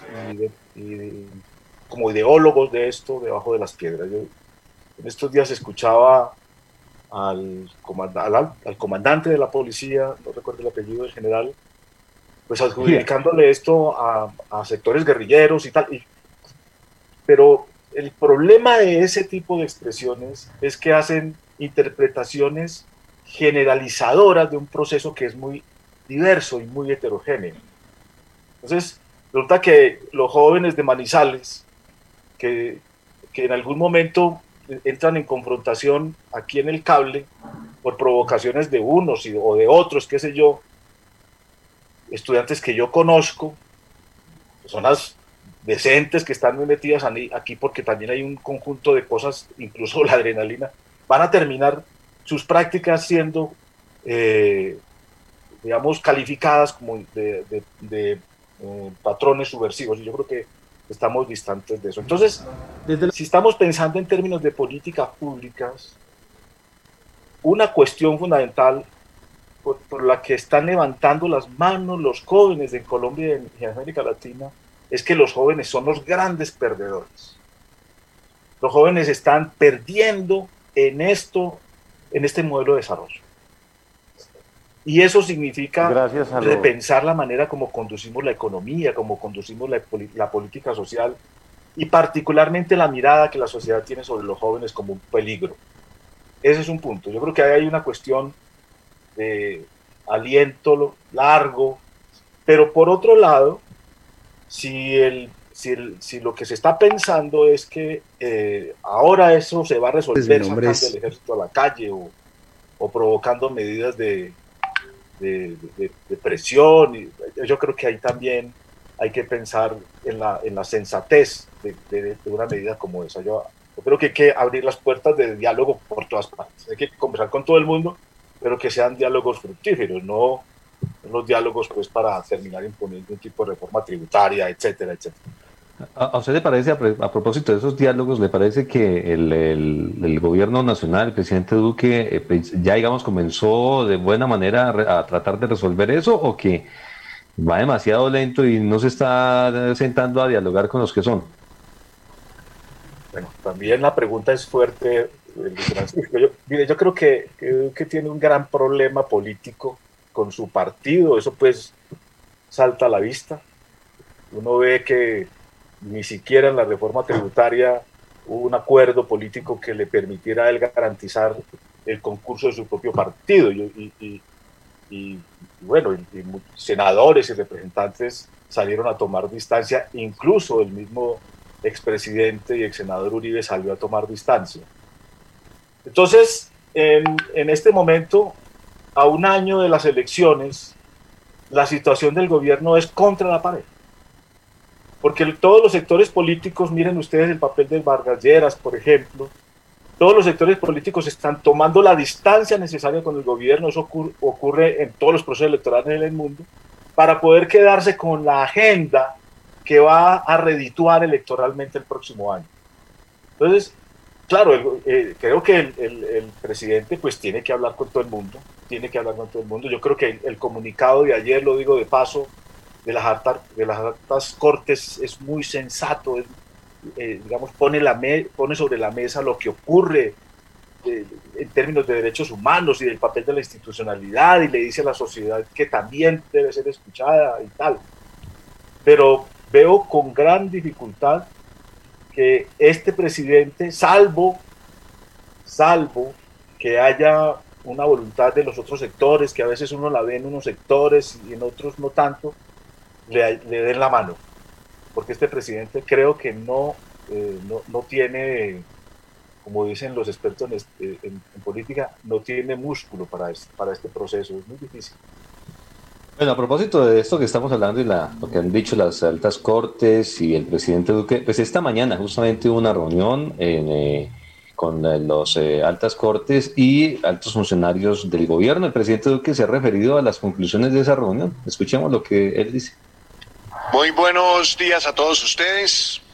como ideólogos de esto debajo de las piedras. Yo en estos días escuchaba al comandante de la policía, no recuerdo el apellido del general, pues adjudicándole esto a sectores guerrilleros y tal. Pero el problema de ese tipo de expresiones es que hacen interpretaciones generalizadoras de un proceso que es muy diverso y muy heterogéneo. Entonces, resulta que los jóvenes de Manizales, que en algún momento entran en confrontación aquí en el cable por provocaciones de unos o de otros, qué sé yo, estudiantes que yo conozco, personas decentes que están muy metidas aquí porque también hay un conjunto de cosas, incluso la adrenalina, van a terminar sus prácticas siendo, digamos, calificadas como de patrones subversivos, y yo creo que estamos distantes de eso. Entonces, si estamos pensando en términos de políticas públicas, una cuestión fundamental por la que están levantando las manos los jóvenes de Colombia y en América Latina es que los jóvenes son los grandes perdedores. Los jóvenes están perdiendo en este modelo de desarrollo. Y eso significa repensar la manera como conducimos la economía, como conducimos la política social, y particularmente la mirada que la sociedad tiene sobre los jóvenes como un peligro. Ese es un punto. Yo creo que hay una cuestión de aliento largo, pero por otro lado, si lo que se está pensando es que ahora eso se va a resolver sacando el ejército a la calle o provocando medidas de presión, yo creo que ahí también hay que pensar en la sensatez de una medida como esa. Yo creo que hay que abrir las puertas de diálogo por todas partes, hay que conversar con todo el mundo, pero que sean diálogos fructíferos, no los diálogos pues para terminar imponiendo un tipo de reforma tributaria, etcétera, etcétera. ¿A usted le parece, a propósito de esos diálogos, le parece que el gobierno nacional, el presidente Duque, ya digamos comenzó de buena manera a tratar de resolver eso, o que va demasiado lento y no se está sentando a dialogar con los que son? Bueno, también la pregunta es fuerte, Francisco. Yo creo que tiene un gran problema político con su partido, eso pues salta a la vista. Uno ve que ni siquiera en la reforma tributaria un acuerdo político que le permitiera a él garantizar el concurso de su propio partido. Y bueno, senadores y representantes salieron a tomar distancia, incluso el mismo expresidente y exsenador Uribe salió a tomar distancia. Entonces, en este momento, a un año de las elecciones, la situación del gobierno es contra la pared. Porque todos los sectores políticos, miren ustedes el papel de Vargas Lleras, por ejemplo, todos los sectores políticos están tomando la distancia necesaria con el gobierno, eso ocurre en todos los procesos electorales del mundo, para poder quedarse con la agenda que va a redituar electoralmente el próximo año. Entonces, claro, creo que el presidente pues tiene que hablar con todo el mundo, Yo creo que el comunicado de ayer, lo digo de paso, de las altas cortes es muy sensato, digamos, pone sobre la mesa lo que ocurre en términos de derechos humanos y del papel de la institucionalidad, y le dice a la sociedad que también debe ser escuchada y tal. Pero veo con gran dificultad que este presidente, salvo que haya una voluntad de los otros sectores, que a veces uno la ve en unos sectores y en otros no tanto, le den la mano, porque este presidente creo que no tiene, como dicen los expertos en política, no tiene músculo para este proceso, es muy difícil. Bueno, a propósito de esto que estamos hablando y lo que han dicho las altas cortes y el presidente Duque, pues esta mañana justamente hubo una reunión con los altas cortes y altos funcionarios del gobierno. El presidente Duque se ha referido a las conclusiones de esa reunión. Escuchemos lo que él dice. Muy buenos días a todos ustedes.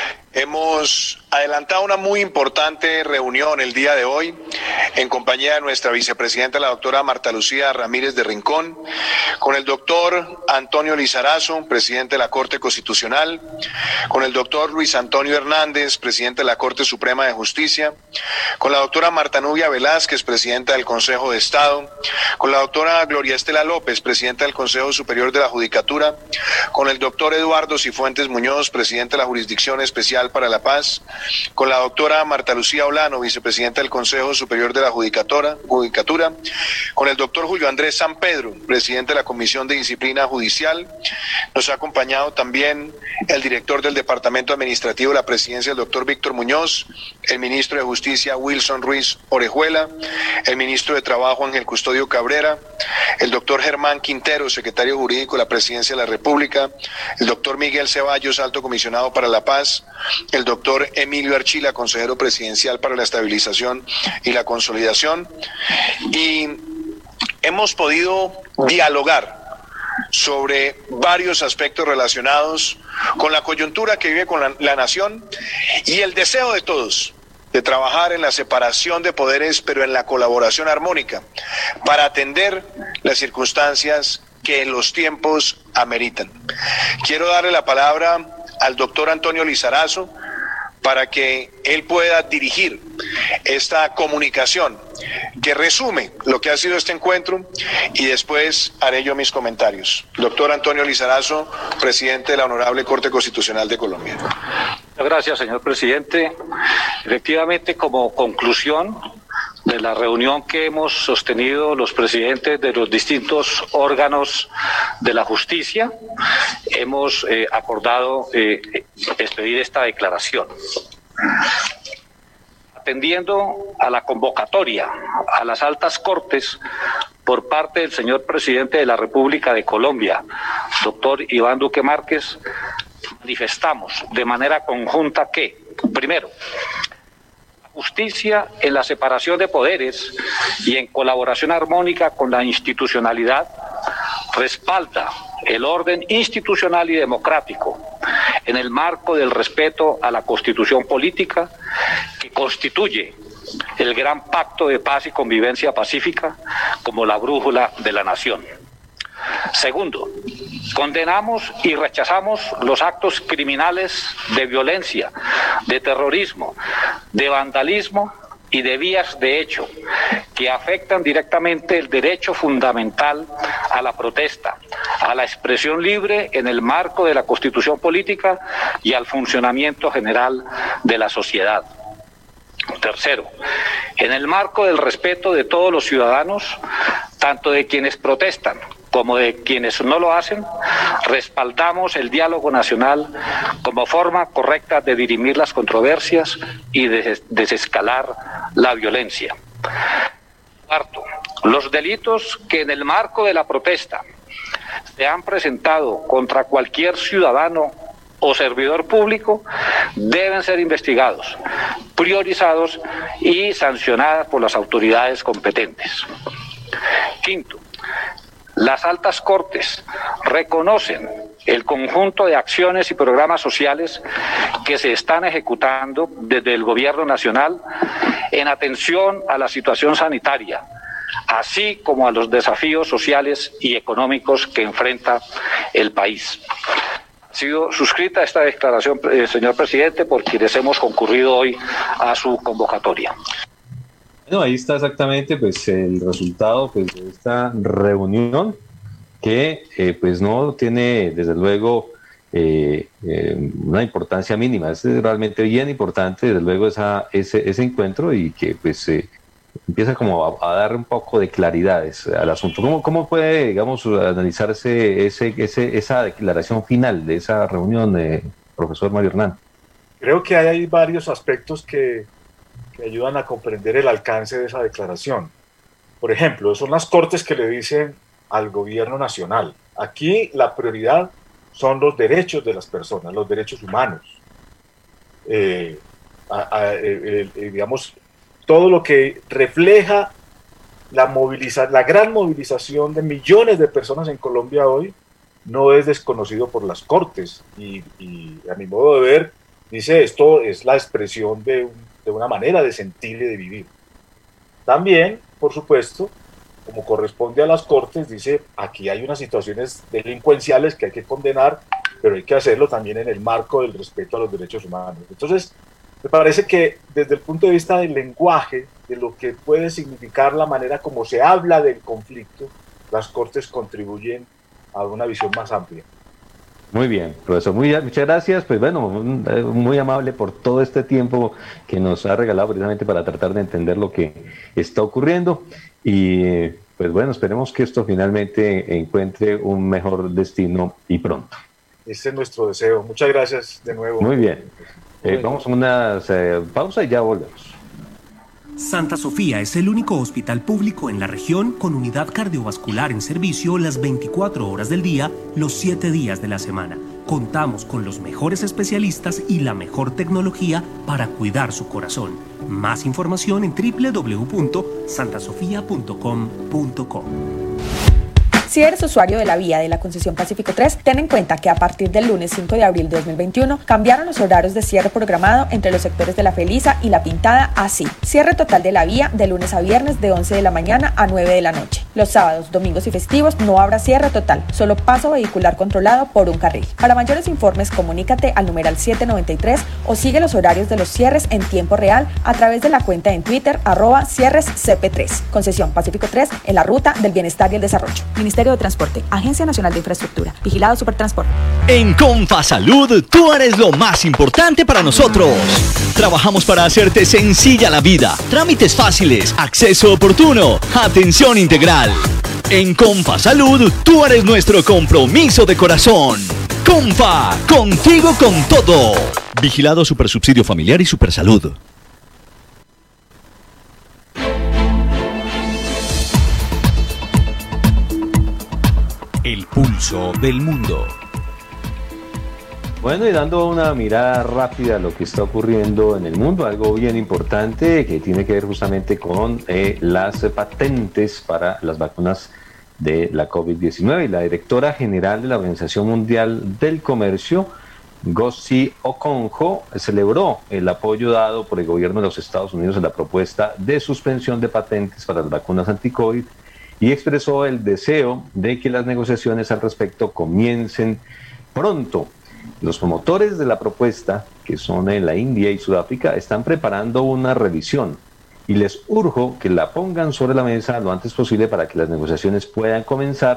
Hemos adelantado una muy importante reunión el día de hoy en compañía de nuestra vicepresidenta, la doctora Marta Lucía Ramírez de Rincón, con el doctor Antonio Lizarazo, presidente de la Corte Constitucional, con el doctor Luis Antonio Hernández, presidente de la Corte Suprema de Justicia, con la doctora Marta Nubia Velázquez, presidenta del Consejo de Estado, con la doctora Gloria Estela López, presidenta del Consejo Superior de la Judicatura, con el doctor Eduardo Cifuentes Muñoz, presidente de la Jurisdicción Especial para la Paz, con la doctora Marta Lucía Olano, vicepresidenta del Consejo Superior de la Judicatura, con el doctor Julio Andrés San Pedro, presidente de la Comisión de Disciplina Judicial. Nos ha acompañado también el director del Departamento Administrativo de la Presidencia, el doctor Víctor Muñoz, el ministro de Justicia Wilson Ruiz Orejuela, el ministro de Trabajo Ángel Custodio Cabrera, el doctor Germán Quintero, secretario jurídico de la Presidencia de la República, el doctor Miguel Ceballos, alto comisionado para la paz, el doctor Emilio Archila, consejero presidencial para la estabilización y la consolidación, y hemos podido dialogar sobre varios aspectos relacionados con la coyuntura que vive con la nación y el deseo de todos de trabajar en la separación de poderes, pero en la colaboración armónica, para atender las circunstancias que los tiempos ameritan. Quiero darle la palabra al doctor Antonio Lizarazo para que él pueda dirigir esta comunicación que resume lo que ha sido este encuentro, y después haré yo mis comentarios. Doctor Antonio Lizarazo, presidente de la Honorable Corte Constitucional de Colombia. Gracias, señor presidente. Efectivamente, como conclusión de la reunión que hemos sostenido los presidentes de los distintos órganos de la justicia, hemos acordado expedir esta declaración. Atendiendo a la convocatoria a las altas cortes por parte del señor presidente de la República de Colombia, doctor Iván Duque Márquez, manifestamos de manera conjunta que, primero, la justicia en la separación de poderes y en colaboración armónica con la institucionalidad respalda el orden institucional y democrático en el marco del respeto a la Constitución política, que constituye el gran pacto de paz y convivencia pacífica como la brújula de la nación. Segundo, condenamos y rechazamos los actos criminales de violencia, de terrorismo, de vandalismo y de vías de hecho que afectan directamente el derecho fundamental a la protesta, a la expresión libre en el marco de la Constitución política y al funcionamiento general de la sociedad. Tercero, en el marco del respeto de todos los ciudadanos, tanto de quienes protestan como de quienes no lo hacen, respaldamos el diálogo nacional como forma correcta de dirimir las controversias y de desescalar la violencia. Cuarto, los delitos que en el marco de la protesta se han presentado contra cualquier ciudadano o servidor público deben ser investigados, priorizados y sancionados por las autoridades competentes. Quinto, las altas cortes reconocen el conjunto de acciones y programas sociales que se están ejecutando desde el Gobierno Nacional en atención a la situación sanitaria, así como a los desafíos sociales y económicos que enfrenta el país. Ha sido suscrita esta declaración, señor presidente, por quienes hemos concurrido hoy a su convocatoria. Bueno, ahí está exactamente pues el resultado pues de esta reunión que pues no tiene desde luego una importancia mínima, es realmente bien importante desde luego ese encuentro y que pues empieza como a dar un poco de claridades al asunto. ¿Cómo puede, digamos, analizarse esa declaración final de esa reunión, profesor Mario Hernán? Creo que hay varios aspectos que ayudan a comprender el alcance de esa declaración. Por ejemplo, son las cortes que le dicen al gobierno nacional: aquí la prioridad son los derechos de las personas, los derechos humanos. Digamos, todo lo que refleja la gran movilización de millones de personas en Colombia hoy no es desconocido por las cortes y a mi modo de ver, dice, esto es la expresión de una manera de sentir y de vivir. También, por supuesto, como corresponde a las cortes, dice, aquí hay unas situaciones delincuenciales que hay que condenar, pero hay que hacerlo también en el marco del respeto a los derechos humanos. Entonces, me parece que desde el punto de vista del lenguaje, de lo que puede significar la manera como se habla del conflicto, las cortes contribuyen a una visión más amplia. Muy bien, profesor, muchas gracias. Pues bueno, muy amable por todo este tiempo que nos ha regalado precisamente para tratar de entender lo que está ocurriendo y pues bueno, esperemos que esto finalmente encuentre un mejor destino y pronto. Ese es nuestro deseo. Muchas gracias de nuevo. Muy bien. Vamos a una pausa y ya volvemos. Santa Sofía es el único hospital público en la región con unidad cardiovascular en servicio las 24 horas del día, los 7 días de la semana. Contamos con los mejores especialistas y la mejor tecnología para cuidar su corazón. Más información en www.santasofia.com.co. Si eres usuario de la vía de la concesión Pacífico 3, ten en cuenta que a partir del lunes 5 de abril de 2021 cambiaron los horarios de cierre programado entre los sectores de La Felisa y La Pintada así. Cierre total de la vía de lunes a viernes de 11 de la mañana a 9 de la noche. Los sábados, domingos y festivos no habrá cierre total, solo paso vehicular controlado por un carril. Para mayores informes, comunícate al numeral 793 o sigue los horarios de los cierres en tiempo real a través de la cuenta en Twitter @cierrescp3. Concesión Pacífico 3 en la ruta del bienestar y el desarrollo. Ministerio de Transporte, Agencia Nacional de Infraestructura, Vigilado Supertransporte. En Confasalud, tú eres lo más importante para nosotros. Trabajamos para hacerte sencilla la vida, trámites fáciles, acceso oportuno, atención integral. En Confasalud, tú eres nuestro compromiso de corazón. Confa, contigo con todo. Vigilado Supersubsidio Familiar y Supersalud. El pulso del mundo. Bueno, y dando una mirada rápida a lo que está ocurriendo en el mundo, algo bien importante que tiene que ver justamente con las patentes para las vacunas de la COVID-19. Y la directora general de la Organización Mundial del Comercio, Ngozi Okonjo, celebró el apoyo dado por el gobierno de los Estados Unidos en la propuesta de suspensión de patentes para las vacunas anti-COVID y expresó el deseo de que las negociaciones al respecto comiencen pronto. Los promotores de la propuesta, que son en la India y Sudáfrica, están preparando una revisión y les urjo que la pongan sobre la mesa lo antes posible para que las negociaciones puedan comenzar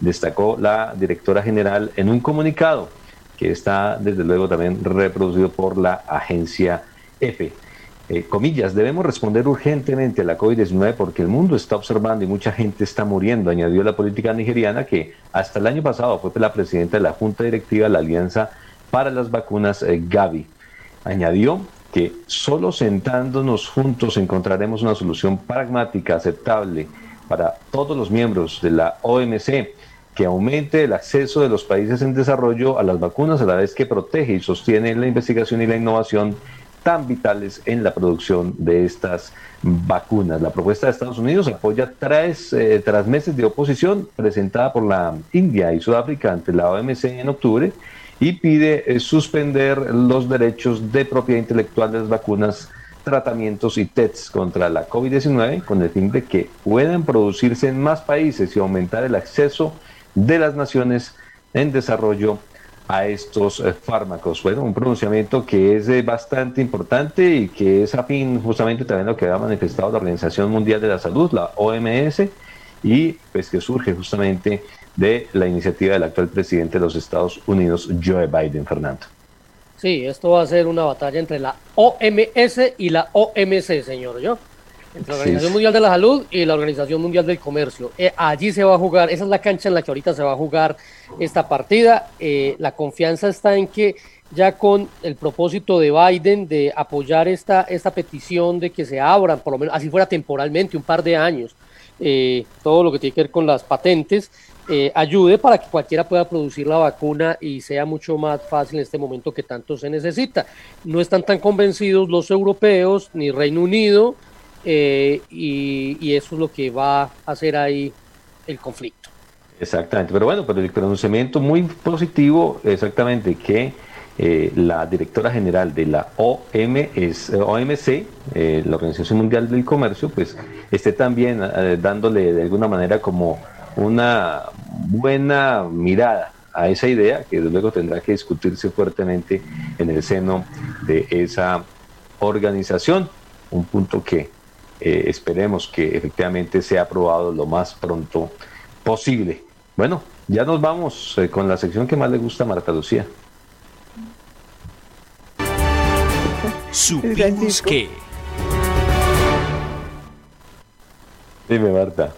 destacó la directora general en un comunicado que está desde luego también reproducido por la agencia EFE. Comillas, debemos responder urgentemente a la COVID-19 porque el mundo está observando y mucha gente está muriendo, añadió la política nigeriana, que hasta el año pasado fue la presidenta de la Junta Directiva de la Alianza para las Vacunas Gavi. Añadió que solo sentándonos juntos encontraremos una solución pragmática, aceptable para todos los miembros de la OMC, que aumente el acceso de los países en desarrollo a las vacunas a la vez que protege y sostiene la investigación y la innovación tan vitales en la producción de estas vacunas. La propuesta de Estados Unidos apoya tras meses de oposición presentada por la India y Sudáfrica ante la OMC en octubre y pide suspender los derechos de propiedad intelectual de las vacunas, tratamientos y tests contra la COVID-19 con el fin de que puedan producirse en más países y aumentar el acceso de las naciones en desarrollo a estos fármacos. Bueno, un pronunciamiento que es bastante importante y que es afín justamente también a lo que ha manifestado la Organización Mundial de la Salud, la OMS, y pues que surge justamente de la iniciativa del actual presidente de los Estados Unidos, Joe Biden. Fernando. Sí, esto va a ser una batalla entre la OMS y la OMC, señor, ¿yo? Entre la Organización Mundial de la Salud y la Organización Mundial del Comercio. Allí se va a jugar, esa es la cancha en la que ahorita se va a jugar esta partida. La confianza está en que ya con el propósito de Biden de apoyar esta petición de que se abran, por lo menos así fuera temporalmente, un par de años, todo lo que tiene que ver con las patentes, ayude para que cualquiera pueda producir la vacuna y sea mucho más fácil en este momento que tanto se necesita. No están tan convencidos los europeos ni Reino Unido, y eso es lo que va a hacer ahí el conflicto. Exactamente, pero bueno, pero el pronunciamiento muy positivo, exactamente, que la directora general de la OMC, la Organización Mundial del Comercio, pues esté también dándole de alguna manera como una buena mirada a esa idea, que luego tendrá que discutirse fuertemente en el seno de esa organización, un punto que esperemos que efectivamente sea aprobado lo más pronto posible. Bueno, ya nos vamos con la sección que más le gusta a Marta Lucía. Supimos que... Dime, Marta.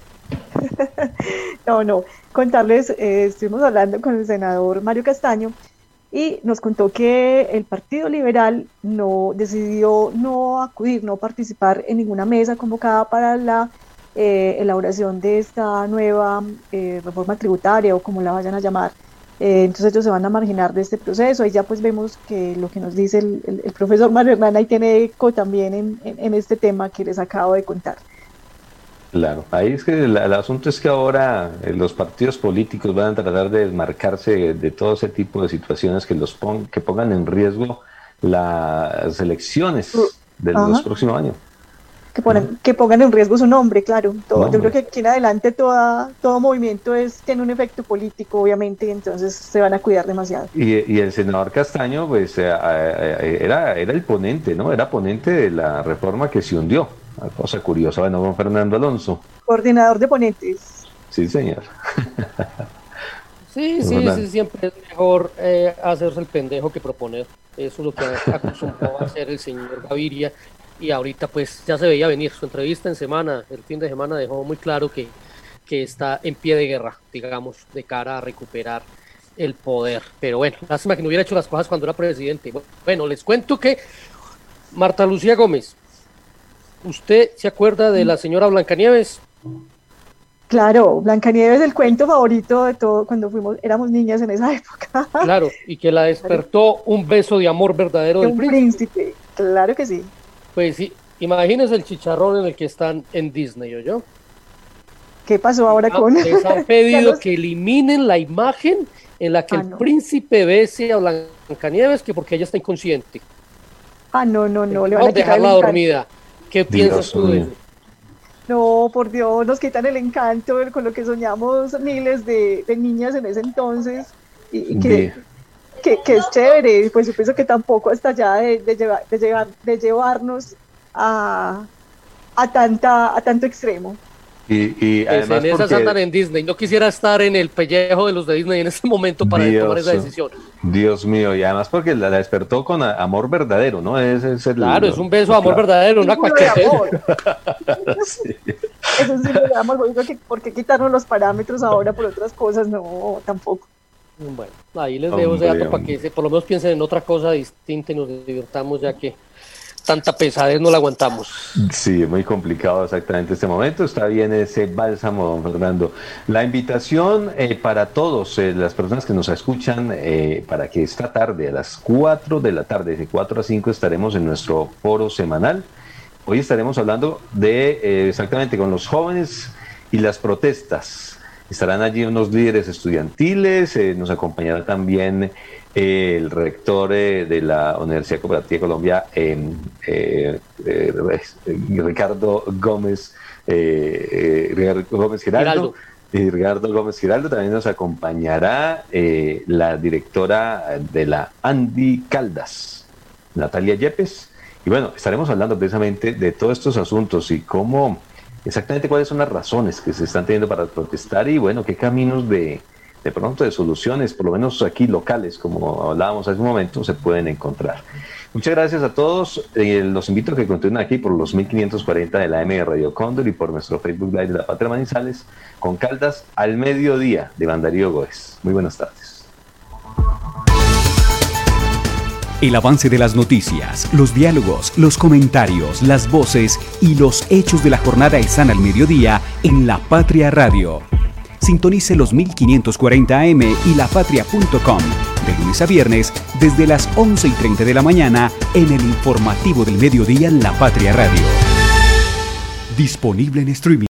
No, contarles, estuvimos hablando con el senador Mario Castaño y nos contó que el Partido Liberal decidió no acudir, no participar en ninguna mesa convocada para la elaboración de esta nueva reforma tributaria o como la vayan a llamar. Entonces ellos se van a marginar de este proceso. Ahí ya pues vemos que lo que nos dice el profesor Mario Hernán ahí tiene eco también en este tema que les acabo de contar. Claro, ahí es que el asunto es que ahora los partidos políticos van a tratar de desmarcarse de todo ese tipo de situaciones que pongan en riesgo las elecciones de los próximos años. Que pongan en riesgo su nombre, claro. Yo creo que aquí en adelante todo movimiento tiene un efecto político, obviamente, y entonces se van a cuidar demasiado. Y el senador Castaño, pues, era el ponente, ¿no? Era ponente de la reforma que se hundió. Una cosa curiosa, bueno, con Fernando Alonso. Coordinador de ponentes. Sí, señor. Sí, siempre es mejor hacerse el pendejo que proponer. Eso es lo que acostumbró a hacer el señor Gaviria. Y ahorita pues ya se veía venir. Su entrevista el fin de semana dejó muy claro que está en pie de guerra, digamos, de cara a recuperar el poder. Pero bueno, lástima que no hubiera hecho las cosas cuando era presidente. Bueno, les cuento que Marta Lucía Gómez, ¿usted se acuerda de la señora Blancanieves? Claro, Blancanieves es el cuento favorito de todo cuando éramos niñas en esa época. Claro, y que la despertó un beso de amor verdadero del príncipe. Claro que sí. Pues sí, imagínense el chicharrón en el que están en Disney, ¿oyó? ¿Qué pasó ahora con...? Les han pedido que eliminen la imagen en la que el príncipe bese a Blancanieves, que porque ella está inconsciente. No, le van a quitar dejarla dormida. ¿Qué piensas tú de eso? No, por Dios, nos quitan el encanto con lo que soñamos miles de niñas en ese entonces y que es chévere. Pues yo pienso que tampoco hasta allá de llevarnos a tanto extremo. Y además en esas andan en Disney. No quisiera estar en el pellejo de los de Disney en este momento para tomar esa decisión. Dios mío, y además porque la despertó con amor verdadero, ¿no? Claro, es un beso de amor verdadero, una cualquiera. Sí. Eso sí le damos, ¿por qué quitarnos los parámetros ahora por otras cosas? No, tampoco. Bueno, ahí les dejo ese dato para que por lo menos piensen en otra cosa distinta y nos divirtamos, ya que tanta pesadez no la aguantamos. Sí, es muy complicado exactamente este momento. Está bien ese bálsamo, don Fernando. La invitación para todos, las personas que nos escuchan, para que esta tarde, a las 4 de la tarde, de 4 a 5, estaremos en nuestro foro semanal. Hoy estaremos hablando de exactamente con los jóvenes y las protestas. Estarán allí unos líderes estudiantiles, nos acompañará también el rector de la Universidad Cooperativa de Colombia, Ricardo Gómez Giraldo. Ricardo Gómez Giraldo. También nos acompañará la directora de la Andi Caldas, Natalia Yepes. Y bueno, estaremos hablando precisamente de todos estos asuntos y cómo, exactamente cuáles son las razones que se están teniendo para protestar y bueno, qué caminos de pronto de soluciones, por lo menos aquí locales, como hablábamos hace un momento, se pueden encontrar. Muchas gracias a todos. Los invito a que continúen aquí por los 1540 de la AM de Radio Cóndor y por nuestro Facebook Live de La Patria Manizales con Caldas al mediodía de Darío Góez. Muy buenas tardes. El avance de las noticias, los diálogos, los comentarios, las voces y los hechos de la jornada están al mediodía en La Patria Radio. Sintonice los 1540 AM y lapatria.com de lunes a viernes desde las 11:30 de la mañana en el informativo del mediodía en La Patria Radio. Disponible en streaming.